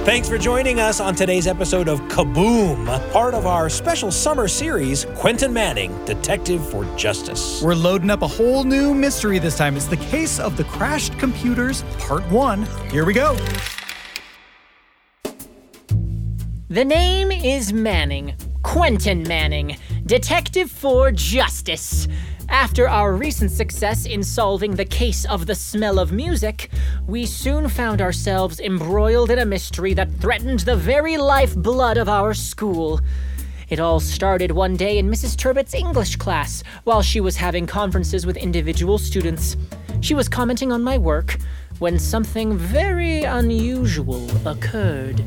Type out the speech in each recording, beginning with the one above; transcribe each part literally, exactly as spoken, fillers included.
Thanks for joining us on today's episode of Kaboom, part of our special summer series, Quentin Manning, Detective for Justice. We're loading up a whole new mystery this time. It's the case of the crashed computers, part one. Here we go. The name is Manning, Quentin Manning, Detective for Justice. After our recent success in solving the case of the smell of music, we soon found ourselves embroiled in a mystery that threatened the very lifeblood of our school. It all started one day in Missus Turbott's English class while she was having conferences with individual students. She was commenting on my work when something very unusual occurred.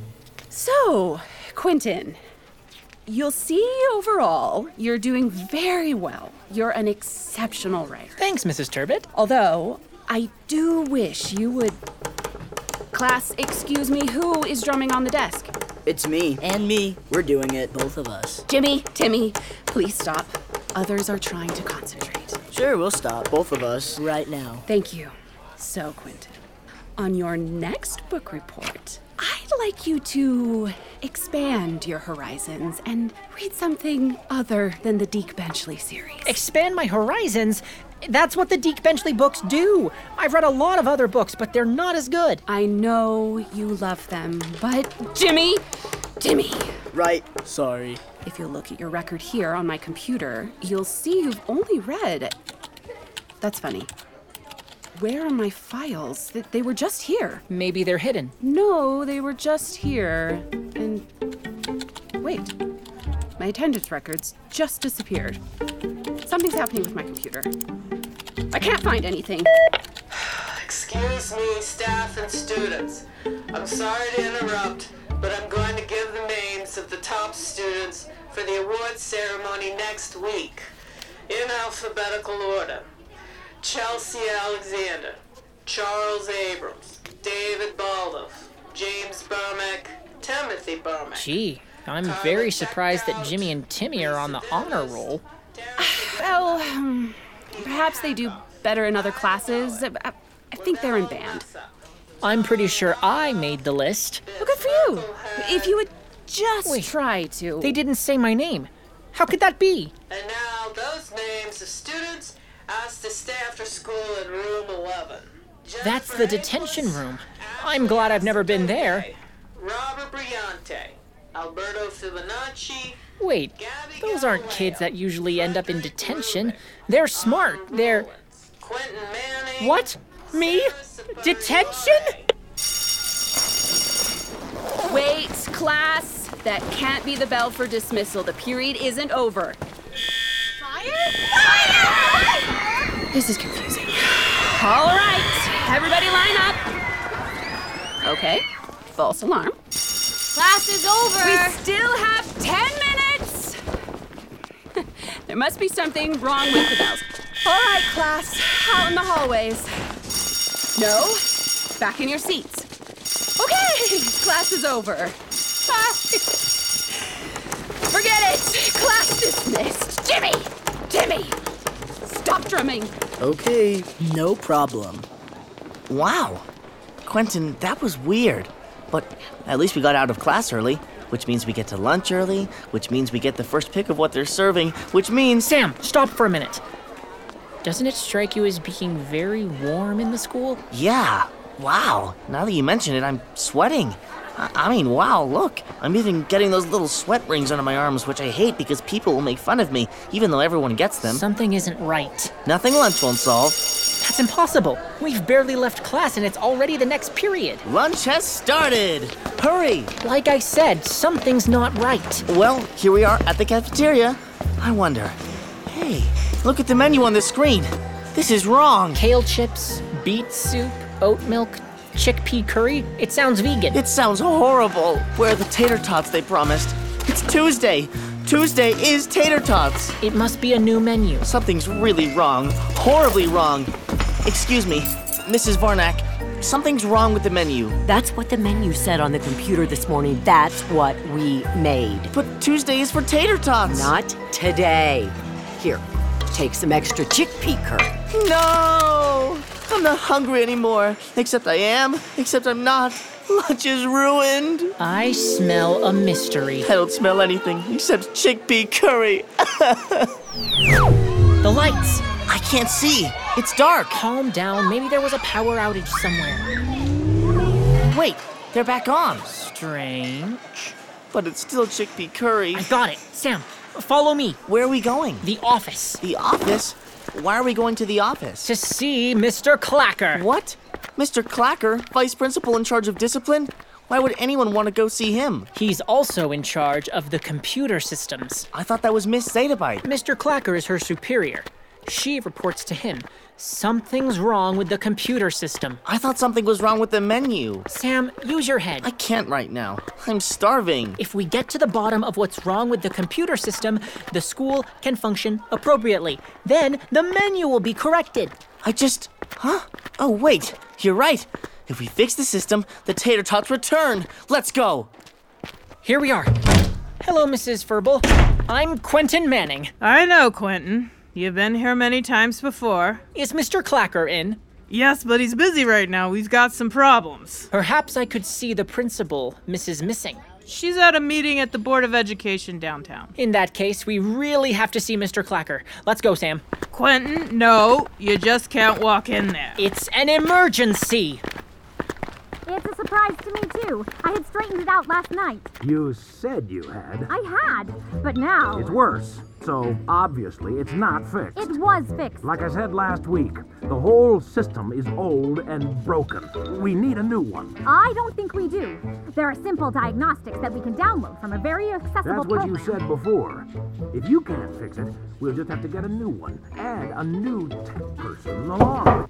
So, Quentin, you'll see overall you're doing very well. You're an exceptional writer. Thanks, Missus Turbott. Although, I do wish you would... Class, excuse me, who is drumming on the desk? It's me. And me. We're doing it. Both of us. Jimmy, Timmy, please stop. Others are trying to concentrate. Sure, we'll stop. Both of us. Right now. Thank you. So, Quentin, on your next book report, I'd like you to expand your horizons and read something other than the Deke Benchley series. Expand my horizons? That's what the Deke Benchley books do. I've read a lot of other books, but they're not as good. I know you love them, but Jimmy, Jimmy. Right. Sorry. If you'll look at your record here on my computer, you'll see you've only read... That's funny. Where are my files? Th- They were just here. Maybe they're hidden. No, they were just here. And... Wait. My attendance records just disappeared. Something's happening with my computer. I can't find anything. Excuse me, staff and students. I'm sorry to interrupt, but I'm going to give the names of the top students for the awards ceremony next week, in alphabetical order. Chelsea Alexander, Charles Abrams, David Baldoff, James Burmack, Timothy Burmack. Gee, I'm very surprised that Jimmy and Timmy are on the honor roll. Well, um, perhaps they do better in other classes. I, I think they're in band. I'm pretty sure I made the list. Well, good for you. If you would just Wait, try to. They didn't say my name. How could that be? And now those names of students asked to stay after school in room eleven. That's the detention room. I'm glad I've never been there. Robert Briante, Alberto Fibonacci. Wait, those aren't kids that usually end up in detention. They're smart. They're... Quentin Manning. What? Me? Detention? Wait, class. That can't be the bell for dismissal. The period isn't over. Fire? Fire! This is confusing. All right, everybody line up. Okay, false alarm. Class is over. We still have ten minutes. There must be something wrong with the bells. All right, class, out in the hallways. No, back in your seats. Okay, class is over. Forget it. Class dismissed. Jimmy, Jimmy, stop drumming. Okay, no problem. Wow. Quentin, that was weird. But at least we got out of class early, which means we get to lunch early, which means we get the first pick of what they're serving, which means... Sam, stop for a minute. Doesn't it strike you as being very warm in the school? Yeah. Wow. Now that you mention it, I'm sweating. I, I mean, wow, look. I'm even getting those little sweat rings under my arms, which I hate because people will make fun of me, even though everyone gets them. Something isn't right. Nothing lunch won't solve. That's impossible. We've barely left class and it's already the next period. Lunch has started. Hurry. Like I said, something's not right. Well, here we are at the cafeteria. I wonder. Hey, look at the menu on the screen. This is wrong. Kale chips, beet soup, oat milk, chickpea curry. It sounds vegan. It sounds horrible. Where are the tater tots they promised? It's Tuesday. Tuesday is tater tots. It must be a new menu. Something's really wrong. Horribly wrong. Excuse me, Missus Varnack. Something's wrong with the menu. That's what the menu said on the computer this morning. That's what we made. But Tuesday is for tater tots. Not today. Here, take some extra chickpea curry. No! I'm not hungry anymore. Except I am, except I'm not. Lunch is ruined. I smell a mystery. I don't smell anything except chickpea curry. The lights! I can't see. It's dark. Calm down. Maybe there was a power outage somewhere. Wait, they're back on. Strange. But it's still chickpea curry. I got it. Sam, follow me. Where are we going? The office. The office? Why are we going to the office? To see Mister Clacker. What? Mister Clacker, vice principal in charge of discipline? Why would anyone want to go see him? He's also in charge of the computer systems. I thought that was Miss Zetabyte. Mister Clacker is her superior. She reports to him. Something's wrong with the computer system. I thought something was wrong with the menu. Sam, use your head. I can't right now. I'm starving. If we get to the bottom of what's wrong with the computer system, the school can function appropriately. Then the menu will be corrected. I just... Huh? Oh, wait. You're right. If we fix the system, the tater tots return. Let's go. Here we are. Hello, Missus Furball. I'm Quentin Manning. I know, Quentin. You've been here many times before. Is Mister Clacker in? Yes, but he's busy right now. We've got some problems. Perhaps I could see the principal, Missus Missing. She's at a meeting at the Board of Education downtown. In that case, we really have to see Mister Clacker. Let's go, Sam. Quentin, no, you just can't walk in there. It's an emergency. It's a surprise to me, too. I had straightened it out last night. You said you had. I had, but now... It's worse. So, obviously, it's not fixed. It was fixed. Like I said last week, the whole system is old and broken. We need a new one. I don't think we do. There are simple diagnostics that we can download from a very accessible That's what program. you said before. If you can't fix it, we'll just have to get a new one. Add a new tech person along.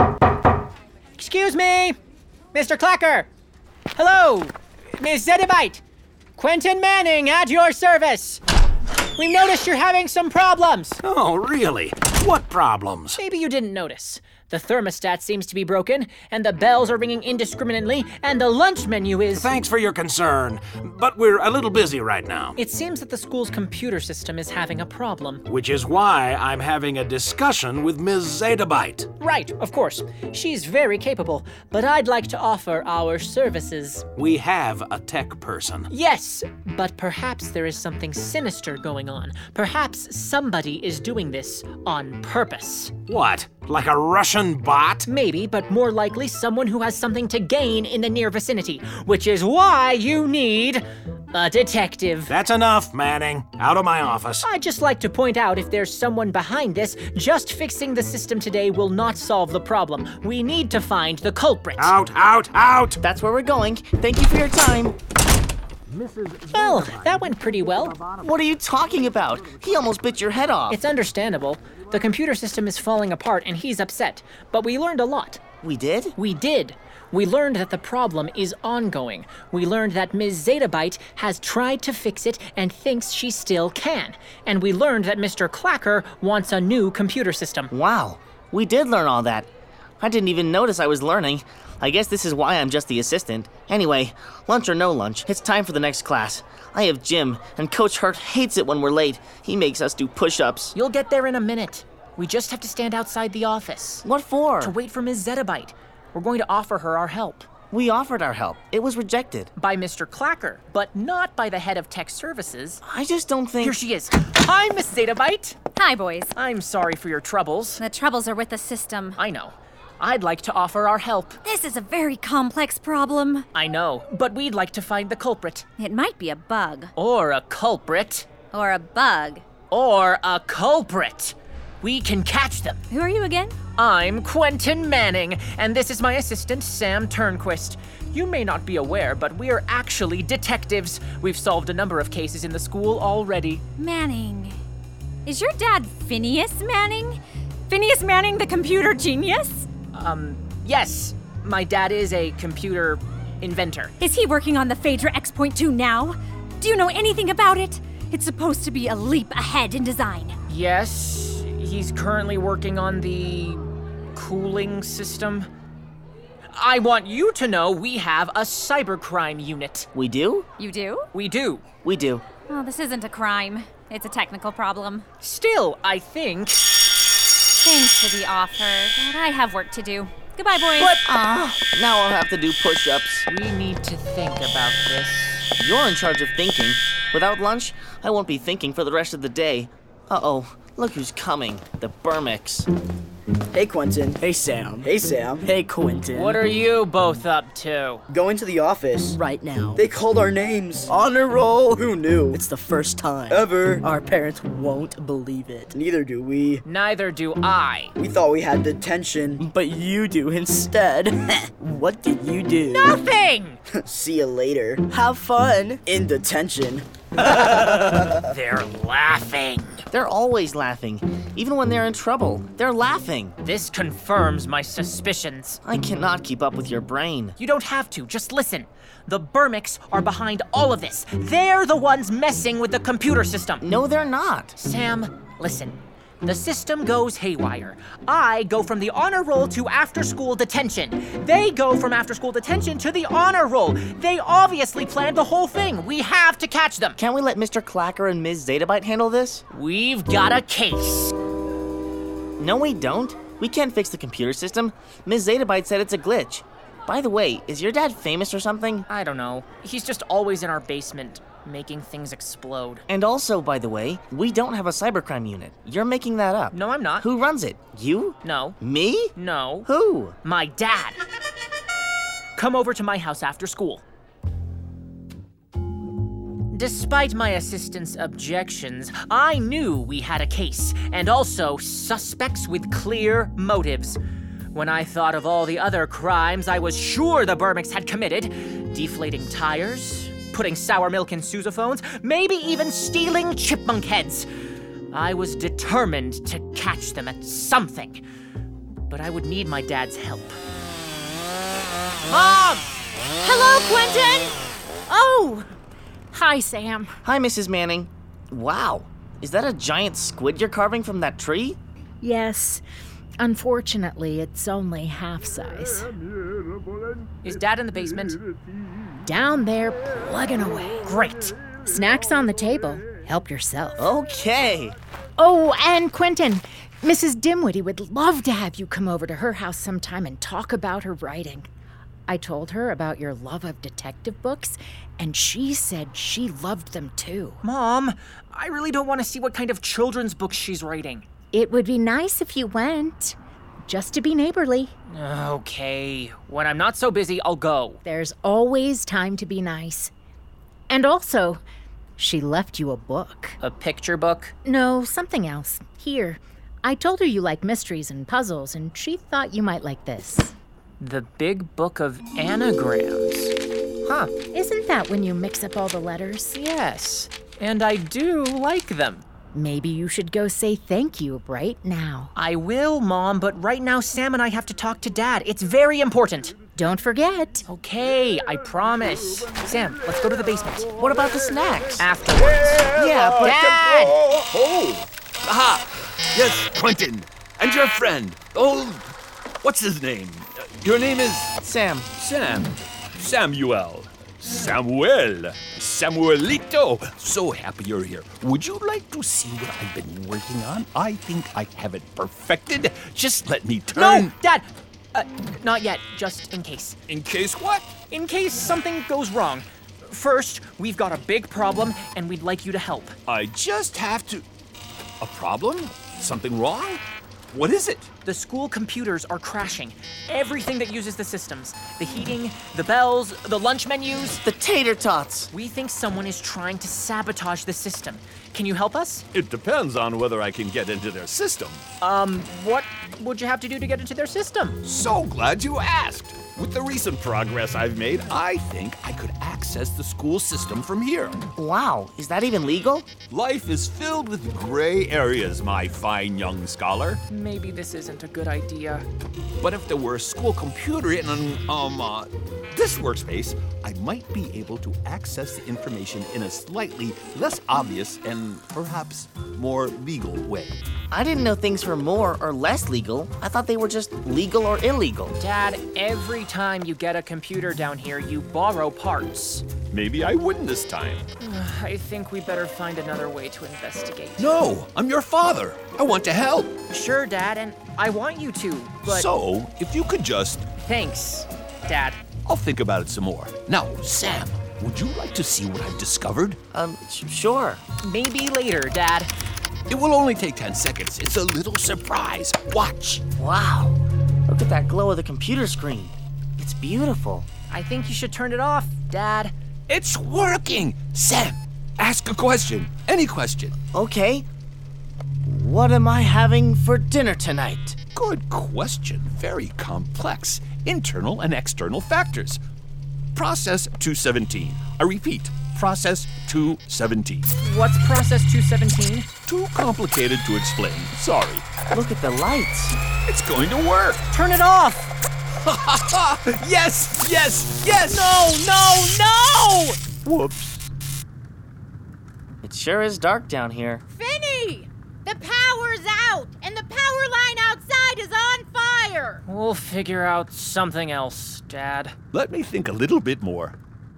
Excuse me! Mister Clacker! Hello! Miss Zetabyte! Quentin Manning at your service! We've noticed you're having some problems. Oh, really? What problems? Maybe you didn't notice. The thermostat seems to be broken, and the bells are ringing indiscriminately, and the lunch menu is... Thanks for your concern, but we're a little busy right now. It seems that the school's computer system is having a problem. Which is why I'm having a discussion with Miss Zetabyte. Right, of course. She's very capable, but I'd like to offer our services. We have a tech person. Yes, but perhaps there is something sinister going on. Perhaps somebody is doing this on purpose. What? Like a Russian bot? Maybe, but more likely someone who has something to gain in the near vicinity, which is why you need a detective. That's enough, Manning. Out of my office. I'd just like to point out if there's someone behind this, just fixing the system today will not solve the problem. We need to find the culprit. Out, out, out! That's where we're going. Thank you for your time. Missus Well, that went pretty well. What are you talking about? He almost bit your head off. It's understandable. The computer system is falling apart and he's upset. But we learned a lot. We did? We did. We learned that the problem is ongoing. We learned that Miz Zetabyte has tried to fix it and thinks she still can. And we learned that Mister Clacker wants a new computer system. Wow, we did learn all that. I didn't even notice I was learning. I guess this is why I'm just the assistant. Anyway, lunch or no lunch, it's time for the next class. I have gym, and Coach Hurt hates it when we're late. He makes us do push-ups. You'll get there in a minute. We just have to stand outside the office. What for? To wait for Miz Zetabyte. We're going to offer her our help. We offered our help. It was rejected. By Mister Clacker, but not by the head of tech services. I just don't think... Here she is. Hi, Miss Zetabyte. Hi, boys. I'm sorry for your troubles. The troubles are with the system. I know. I'd like to offer our help. This is a very complex problem. I know, but we'd like to find the culprit. It might be a bug. Or a culprit. Or a bug. Or a culprit. We can catch them. Who are you again? I'm Quentin Manning, and this is my assistant, Sam Turnquist. You may not be aware, but we are actually detectives. We've solved a number of cases in the school already. Manning. Is your dad Phineas Manning? Phineas Manning, the computer genius? Um, yes. My dad is a computer inventor. Is he working on the Phaedra X point two now? Do you know anything about it? It's supposed to be a leap ahead in design. Yes, he's currently working on the cooling system. I want you to know we have a cybercrime unit. We do? You do? We do. We do. Oh, this isn't a crime. It's a technical problem. Still, I think... Thanks for the offer, but I have work to do. Goodbye, boys. But, ah, now I'll have to do push-ups. We need to think about this. You're in charge of thinking. Without lunch, I won't be thinking for the rest of the day. Uh-oh, look who's coming. The Burmix. Hey, Quentin. Hey, Sam. Hey, Sam. Hey, Quentin. What are you both up to? Going to the office. Right now. They called our names. Honor roll. Who knew? It's the first time. Ever. Our parents won't believe it. Neither do we. Neither do I. We thought we had detention. But you do instead. What did you do? Nothing! See you later. Have fun. In detention. They're laughing. They're always laughing. Even when they're in trouble, they're laughing. This confirms my suspicions. I cannot keep up with your brain. You don't have to, just listen. The Burmix are behind all of this. They're the ones messing with the computer system. No, they're not. Sam, listen. The system goes haywire. I go from the honor roll to after-school detention. They go from after-school detention to the honor roll. They obviously planned the whole thing. We have to catch them. Can't we let Mister Clacker and Miz Zettabyte handle this? We've got a case. No, we don't. We can't fix the computer system. Miz Zettabyte said it's a glitch. By the way, is your dad famous or something? I don't know. He's just always in our basement, making things explode. And also, by the way, we don't have a cybercrime unit. You're making that up. No, I'm not. Who runs it? You? No. Me? No. Who? My dad. Come over to my house after school. Despite my assistant's objections, I knew we had a case, and also suspects with clear motives. When I thought of all the other crimes I was sure the Burmix had committed, deflating tires, putting sour milk in sousaphones, maybe even stealing chipmunk heads, I was determined to catch them at something. But I would need my dad's help. Mom! Hello, Quentin! Oh! Hi, Sam. Hi, Missus Manning. Wow, is that a giant squid you're carving from that tree? Yes. Unfortunately, it's only half size. Is Dad in the basement? Down there, plugging away. Great. Snacks on the table. Help yourself. Okay. Oh, and Quentin, Missus Dimwitty would love to have you come over to her house sometime and talk about her writing. I told her about your love of detective books, and she said she loved them too. Mom, I really don't want to see what kind of children's books she's writing. It would be nice if you went, just to be neighborly. Okay, when I'm not so busy, I'll go. There's always time to be nice. And also, she left you a book. A picture book? No, something else. Here. I told her you like mysteries and puzzles, and she thought you might like this. The Big Book of Anagrams. Huh. Isn't that when you mix up all the letters? Yes, and I do like them. Maybe you should go say thank you right now. I will, Mom, but right now Sam and I have to talk to Dad. It's very important. Don't forget. Okay, I promise. Sam, let's go to the basement. What about the snacks? Afterwards. Yeah, but... Dad! Oh! Aha! Yes, Quentin. And your friend. Oh, what's his name? Uh, your name is... Sam. Sam. Samuel. Samuel. Samuelito. So happy you're here. Would you like to see what I've been working on? I think I have it perfected. Just let me turn... No, Dad! Uh, not yet, just in case. In case what? In case something goes wrong. First, we've got a big problem, and we'd like you to help. I just have to... A problem? Something wrong? What is it? The school computers are crashing. Everything that uses the systems. The heating, the bells, the lunch menus. The tater tots. We think someone is trying to sabotage the system. Can you help us? It depends on whether I can get into their system. Um, what would you have to do to get into their system? So glad you asked. With the recent progress I've made, I think I could access the school system from here. Wow, is that even legal? Life is filled with gray areas, my fine young scholar. Maybe this isn't a good idea. But if there were a school computer in an, um, uh, this workspace, I might be able to access the information in a slightly less obvious and perhaps more legal way. I didn't know things were more or less legal. I thought they were just legal or illegal. Dad, every time you get a computer down here, you borrow parts. Maybe I wouldn't this time. I think we better find another way to investigate. No, I'm your father. I want to help. Sure, Dad, and I want you to, but... So, if you could just... Thanks, Dad. I'll think about it some more. Now, Sam, would you like to see what I've discovered? Um, sh- sure. Maybe later, Dad. It will only take ten seconds. It's a little surprise. Watch. Wow. Look at that glow of the computer screen. It's beautiful. I think you should turn it off, Dad. It's working! Sam, ask a question. Any question. Okay. What am I having for dinner tonight? Good question. Very complex. Internal and external factors. Process two seventeen. I repeat, process two seventeen. What's process two seventeen? Too complicated to explain. Sorry. Look at the lights. It's going to work. Turn it off! Yes, yes, yes! No, no, no! Whoops. It sure is dark down here. Finny! The power's out, and the power line outside is on fire! We'll figure out something else, Dad. Let me think a little bit more.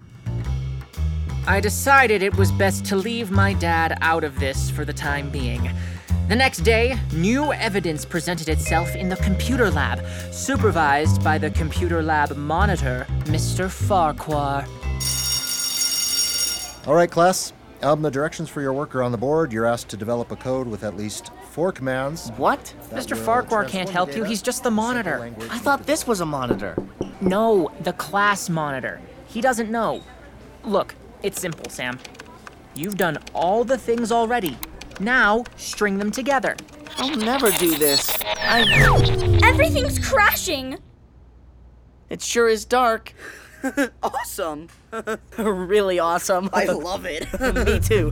I decided it was best to leave my dad out of this for the time being. The next day, new evidence presented itself in the computer lab, supervised by the computer lab monitor, Mister Farquhar. All right, class. Um, the directions for your work are on the board. You're asked to develop a code with at least four commands. What? Mister Farquhar can't help you. He's just the monitor. I thought this was a monitor. No, the class monitor. He doesn't know. Look, it's simple, Sam. You've done all the things already. Now, string them together. I'll never do this. I... Everything's crashing! It sure is dark. Awesome. Really awesome. I love it. Me too.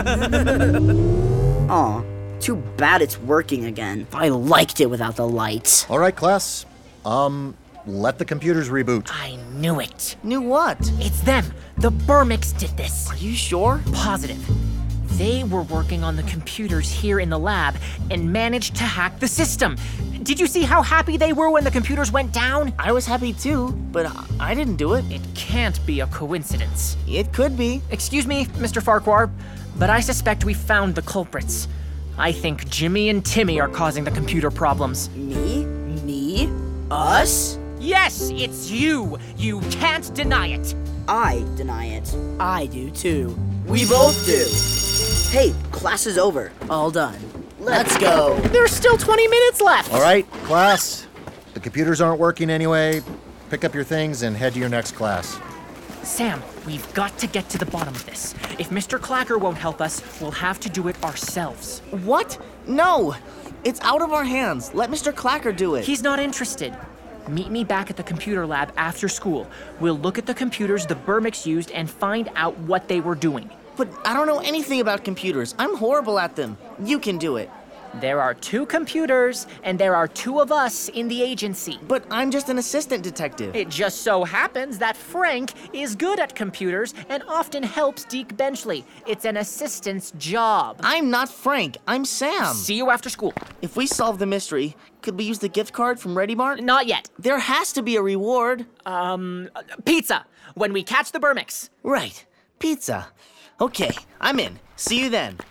Aw, too bad it's working again. I liked it without the lights. All right, class. Um, let the computers reboot. I knew it. Knew what? It's them. The Burmix did this. Are you sure? Positive. They were working on the computers here in the lab and managed to hack the system. Did you see how happy they were when the computers went down? I was happy too, but I didn't do it. It can't be a coincidence. It could be. Excuse me, Mister Farquhar, but I suspect we found the culprits. I think Jimmy and Timmy are causing the computer problems. Me? Me? Us? Yes, it's you. You can't deny it. I deny it. I do too. We both do. Hey, class is over. All done. Let's go. There's still twenty minutes left. All right, class. The computers aren't working anyway. Pick up your things and head to your next class. Sam, we've got to get to the bottom of this. If Mister Clacker won't help us, we'll have to do it ourselves. What? No. It's out of our hands. Let Mister Clacker do it. He's not interested. Meet me back at the computer lab after school. We'll look at the computers the Burmix used and find out what they were doing. But I don't know anything about computers. I'm horrible at them. You can do it. There are two computers, and there are two of us in the agency. But I'm just an assistant detective. It just so happens that Frank is good at computers and often helps Deke Benchley. It's an assistant's job. I'm not Frank. I'm Sam. See you after school. If we solve the mystery, could we use the gift card from Ready Mart? Not yet. There has to be a reward. Um, pizza. When we catch the Burmix. Right. Pizza. Okay, I'm in. See you then.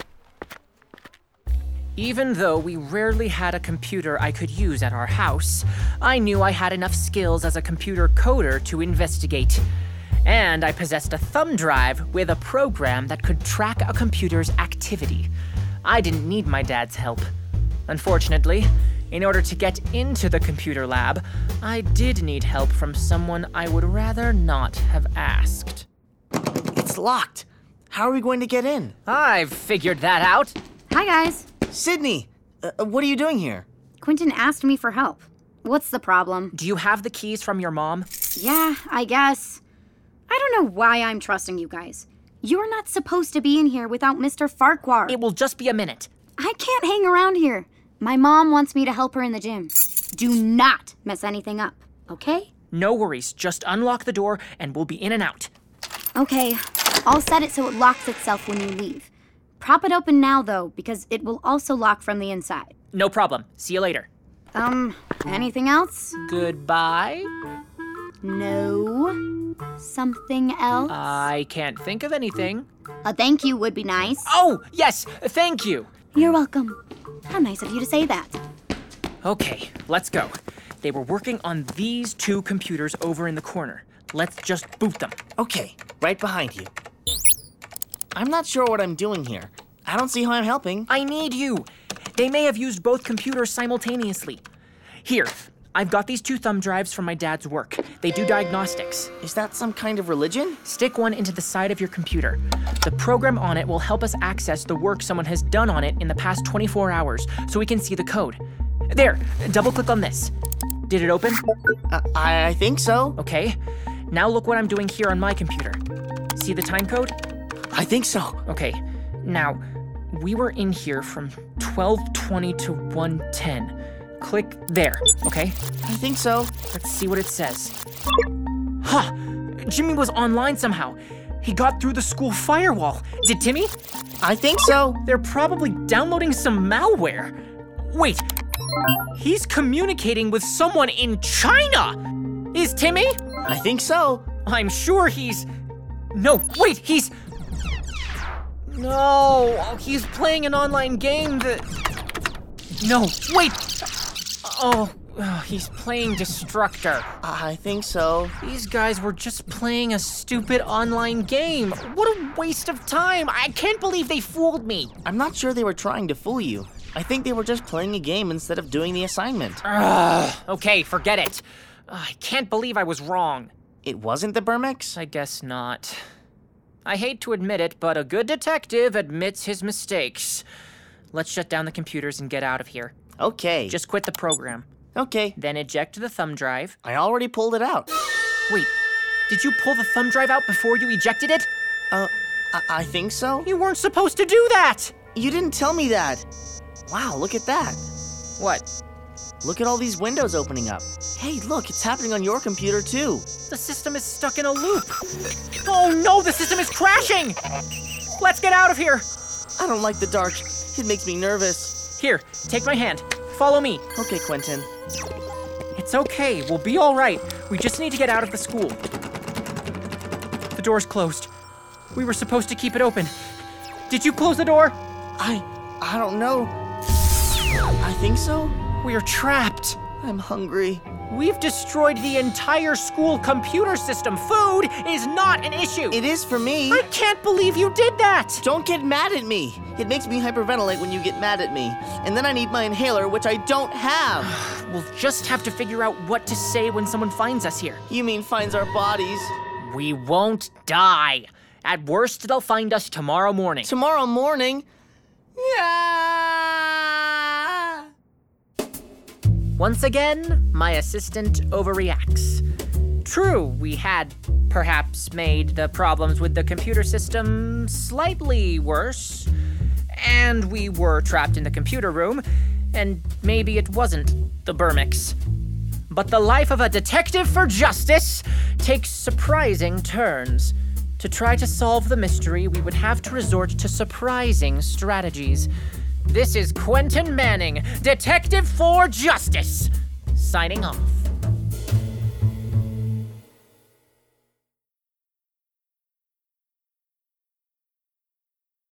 Even though we rarely had a computer I could use at our house, I knew I had enough skills as a computer coder to investigate. And I possessed a thumb drive with a program that could track a computer's activity. I didn't need my dad's help. Unfortunately, in order to get into the computer lab, I did need help from someone I would rather not have asked. It's locked. How are we going to get in? I've figured that out. Hi, guys. Sydney, uh, what are you doing here? Quentin asked me for help. What's the problem? Do you have the keys from your mom? Yeah, I guess. I don't know why I'm trusting you guys. You're not supposed to be in here without Mister Farquhar. It will just be a minute. I can't hang around here. My mom wants me to help her in the gym. Do not mess anything up, okay? No worries. Just unlock the door and we'll be in and out. Okay, I'll set it so it locks itself when you leave. Prop it open now, though, because it will also lock from the inside. No problem. See you later. Um, anything else? Goodbye? No. Something else? I can't think of anything. A thank you would be nice. Oh, yes, thank you. You're welcome. How nice of you to say that. Okay, let's go. They were working on these two computers over in the corner. Let's just boot them. Okay, right behind you. I'm not sure what I'm doing here. I don't see how I'm helping. I need you. They may have used both computers simultaneously. Here, I've got these two thumb drives from my dad's work. They do diagnostics. Is that some kind of religion? Stick one into the side of your computer. The program on it will help us access the work someone has done on it in the past twenty-four hours, so we can see the code. There, double-click on this. Did it open? Uh, I think so. Okay. Now look what I'm doing here on my computer. See the time code? I think so. Okay. Now, we were in here from twelve twenty to one ten. Click there, okay? I think so. Let's see what it says. Huh! Jimmy was online somehow. He got through the school firewall. Did Timmy? I think so. They're probably downloading some malware. Wait, he's communicating with someone in China! Is Timmy? I think so. I'm sure he's... No, wait, he's... No, he's playing an online game that... No, wait! Oh, oh, he's playing Destructor. I think so. These guys were just playing a stupid online game. What a waste of time. I can't believe they fooled me. I'm not sure they were trying to fool you. I think they were just playing a game instead of doing the assignment. Ugh, okay, forget it. I can't believe I was wrong. It wasn't the Burmix? I guess not. I hate to admit it, but a good detective admits his mistakes. Let's shut down the computers and get out of here. Okay. Just quit the program. Okay. Then eject the thumb drive. I already pulled it out. Wait, did you pull the thumb drive out before you ejected it? Uh, I, I think so. You weren't supposed to do that! You didn't tell me that. Wow, look at that. What? Look at all these windows opening up. Hey, look, it's happening on your computer too. The system is stuck in a loop. Oh no, the system is crashing! Let's get out of here! I don't like the dark. It makes me nervous. Here, take my hand. Follow me. Okay, Quentin. It's okay, we'll be all right. We just need to get out of the school. The door's closed. We were supposed to keep it open. Did you close the door? I... I don't know. I think so. We are trapped. I'm hungry. We've destroyed the entire school computer system. Food is not an issue. It is for me. I can't believe you did that. Don't get mad at me. It makes me hyperventilate when you get mad at me. And then I need my inhaler, which I don't have. We'll just have to figure out what to say when someone finds us here. You mean finds our bodies? We won't die. At worst, they'll find us tomorrow morning. Tomorrow morning? Yeah. Once again, my assistant overreacts. True, we had perhaps made the problems with the computer system slightly worse, and we were trapped in the computer room, and maybe it wasn't the Burmix. But the life of a detective for justice takes surprising turns. To try to solve the mystery, we would have to resort to surprising strategies. This is Quentin Manning, Detective for Justice, signing off.